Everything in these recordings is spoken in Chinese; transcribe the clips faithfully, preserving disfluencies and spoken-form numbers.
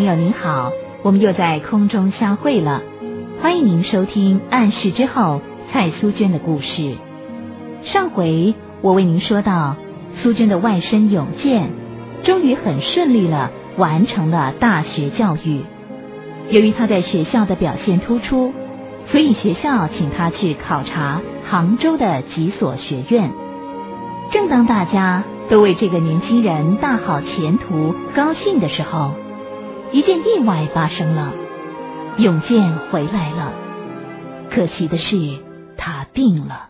朋友您好，我们又在空中相会了，欢迎您收听暗示之后蔡苏娟的故事。上回我为您说到，苏娟的外甥永健终于很顺利了完成了大学教育。由于他在学校的表现突出，所以学校请他去考察杭州的几所学院。正当大家都为这个年轻人大好前途高兴的时候，一件意外发生了，永健回来了。可惜的是，他病了。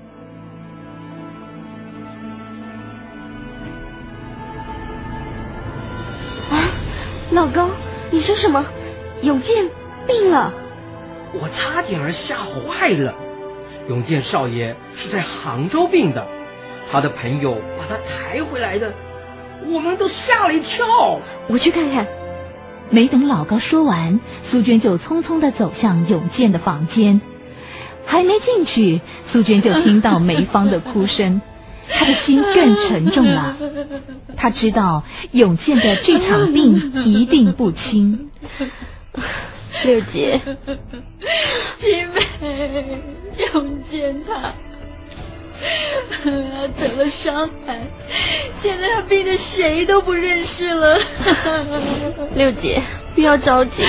啊，老高，你说什么？永健病了？ 我差点儿吓坏了。永健少爷是在杭州病的，他的朋友把他抬回来的，我们都吓了一跳。 我去看看。 没等老高说完，苏娟就匆匆地走向永健的房间。还没进去，苏娟就听到梅芳的哭声，她的心更沉重了。她知道永健的这场病一定不轻。 六姐， 七妹，永健他他得了伤寒，现在他病得谁都不认识了。 六姐，不要着急。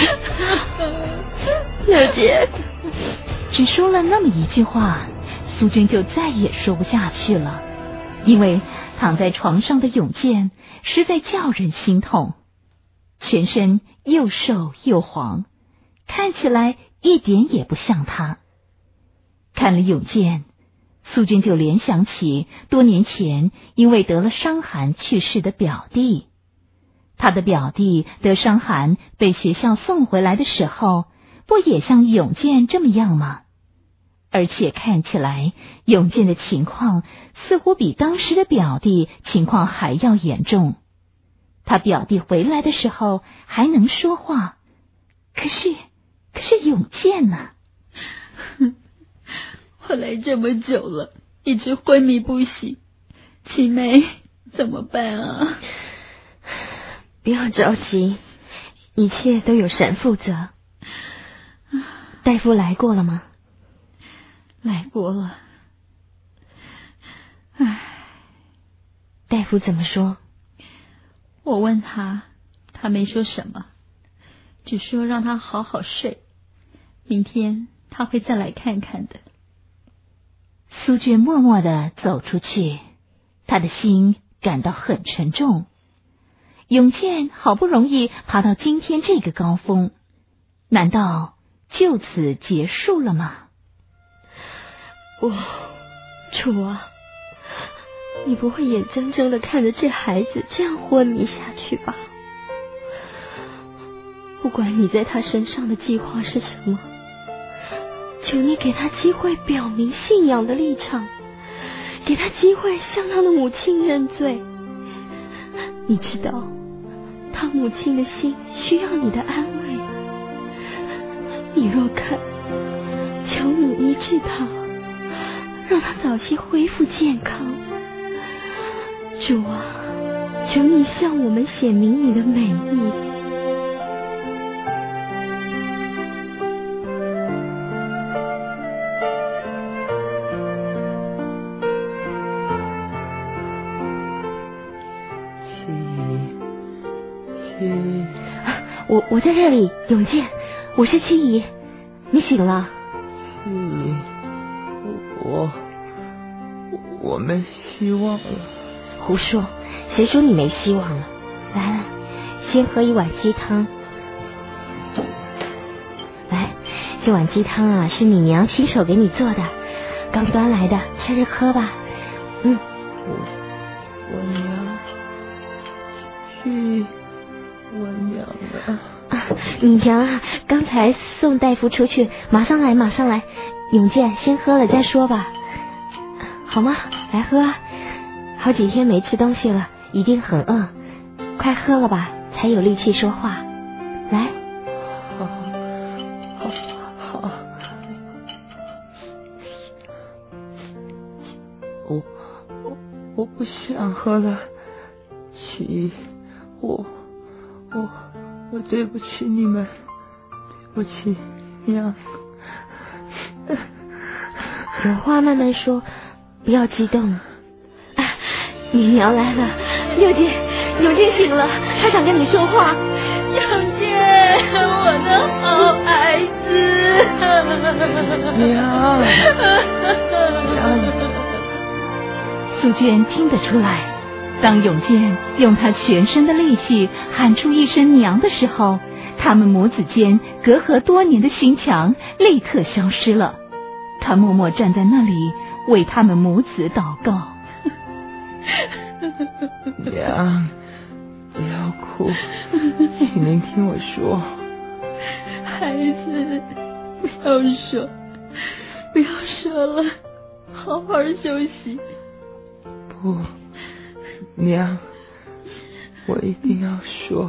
六姐， 只说了那么一句话，苏娟就再也说不下去了，因为躺在床上的永健实在叫人心痛，全身又瘦又黄，看起来一点也不像他。看了永健，苏娟就联想起多年前因为得了伤寒去世的表弟。他的表弟得伤寒被学校送回来的时候，不也像永健这么样吗？而且看起来永健的情况似乎比当时的表弟情况还要严重。他表弟回来的时候还能说话，可是可是永健呢？ 我来这么久了，一直昏迷不醒，七妹怎么办啊？ 不要着急，一切都有神负责。大夫来过了吗？ 来过了。 唉，大夫怎么说？ 我问他，他没说什么，只说让他好好睡，明天他会再来看看的。 苏娟默默地走出去，她的心感到很沉重。永健好不容易爬到今天这个高峰，难道就此结束了吗？ 我，主啊，你不会眼睁睁地看着这孩子这样昏迷下去吧？不管你在他身上的计划是什么，求你给他机会表明信仰的立场，给他机会向他的母亲认罪。你知道他母亲的心需要你的安慰，你若肯，求你医治他，让他早些恢复健康。主啊，求你向我们显明你的美意。我我在这里，永健，我是七姨，你醒了？ 七姨，我我没希望了。 胡说，谁说你没希望了？来来，先喝一碗鸡汤。来，这碗鸡汤啊，是你娘亲手给你做的，刚端来的，趁热喝吧。嗯， 我我娘，七。我娘啊！ 啊，你娘啊，刚才送大夫出去，马上来，马上来。永健，先喝了再说吧，好吗？来喝啊！好几天没吃东西了，一定很饿，快喝了吧，才有力气说话。来， 好，好，好。我我我不想喝了，七，我。我我对不起你们，对不起娘。 有话慢慢说，不要激动。啊，你娘来了，六姐，永健醒了，他想跟你说话。 永健，我的好孩子。 娘，娘。 苏娟听得出来，当永健用他全身的力气喊出一声娘的时候，他们母子间隔阂多年的心墙立刻消失了。他默默站在那里为他们母子祷告。 娘，不要哭，请您听我说。 孩子，不要说，不要说了，好好休息。 不，娘，我一定要说。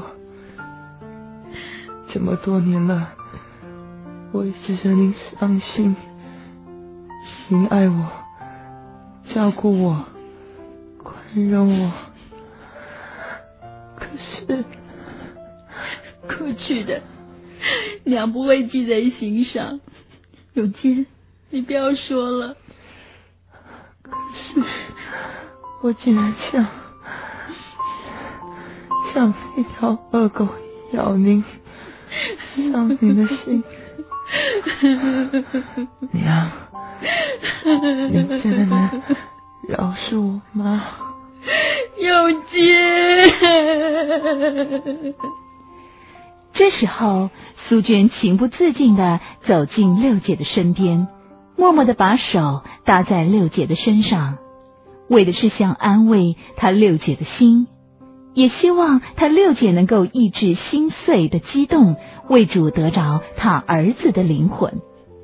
这么多年了，我一直让您相信，您爱我，照顾我，宽容我。可是过去的娘不会记在心上。永健，你不要说了。 可是我竟然像像一条恶狗咬您，伤您的心。娘，您真的能饶恕我吗？ 永健。 这时候，苏娟情不自禁地走进六姐的身边，默默地把手搭在六姐的身上，为的是想安慰她六姐的心，也希望她六姐能够抑制心碎的激动，为主得着她儿子的灵魂。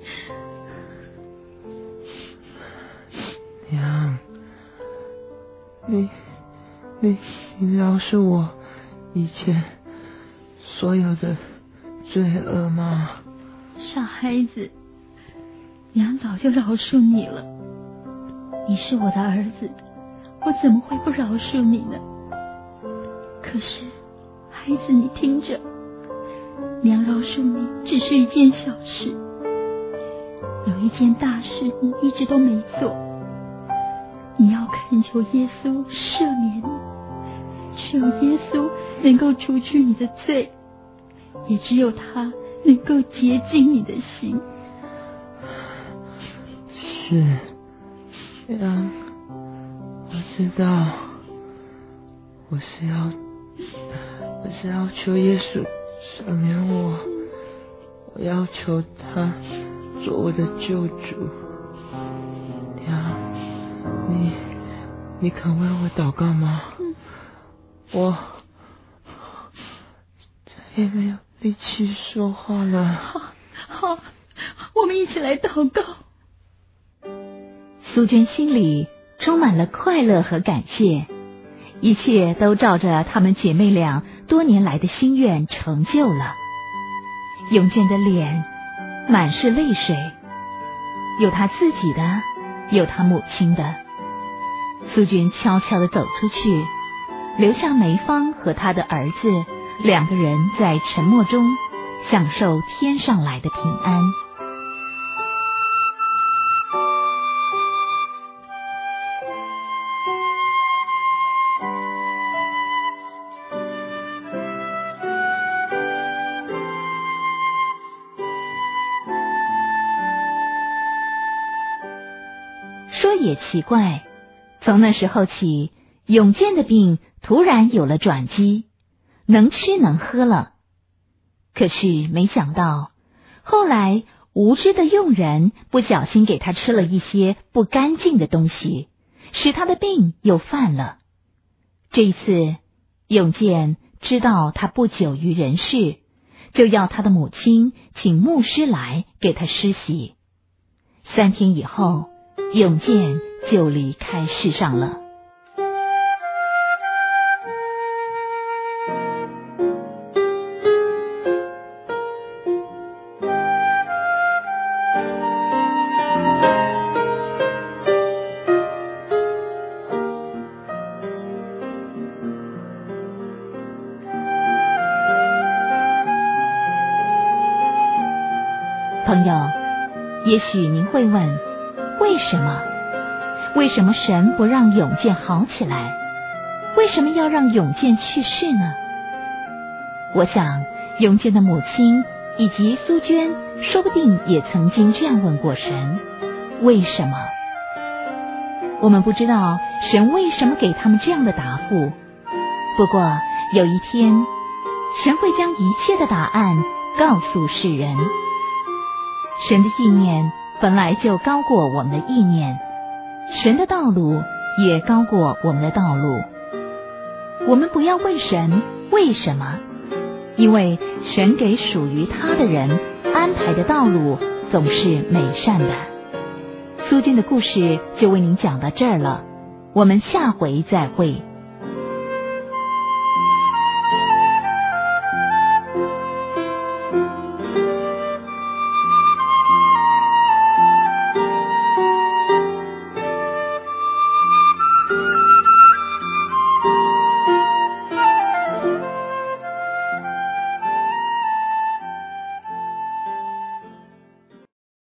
娘，你你你饶恕我以前所有的罪恶吗？ 傻孩子，娘早就饶恕你了。你是我的儿子，我怎么会不饶恕你呢？可是孩子，你听着，娘饶恕你只是一件小事，有一件大事你一直都没做。你要恳求耶稣赦免你，只有耶稣能够除去你的罪，也只有他能够洁净你的心。 是，娘，我知道，我是要我是要求耶稣赦免我，我要求他做我的救主。娘，你你肯为我祷告吗？ 嗯、 我再也没有力气说话了。 好，好，我们一起来祷告。 苏娟心里充满了快乐和感谢，一切都照着她们姐妹俩多年来的心愿成就了。永健的脸满是泪水，有他自己的，有他母亲的。苏娟悄悄地走出去，留下梅芳和他的儿子两个人在沉默中享受天上来的平安。说也奇怪，从那时候起，永健的病突然有了转机，能吃能喝了。可是没想到，后来无知的佣人不小心给他吃了一些不干净的东西，使他的病又犯了。这一次，永健知道他不久于人世，就要他的母亲请牧师来给他施洗。三天以后，永健就离开世上了。 朋友，也许您会问，为什么？为什么神不让永健好起来？为什么要让永健去世呢？我想，永健的母亲以及苏娟，说不定也曾经这样问过神：为什么？我们不知道神为什么给他们这样的答复。不过有一天，神会将一切的答案告诉世人。神的意念本来就高过我们的意念，神的道路也高过我们的道路。我们不要问神为什么，因为神给属于他的人安排的道路总是美善的。苏军的故事就为您讲到这儿了，我们下回再会。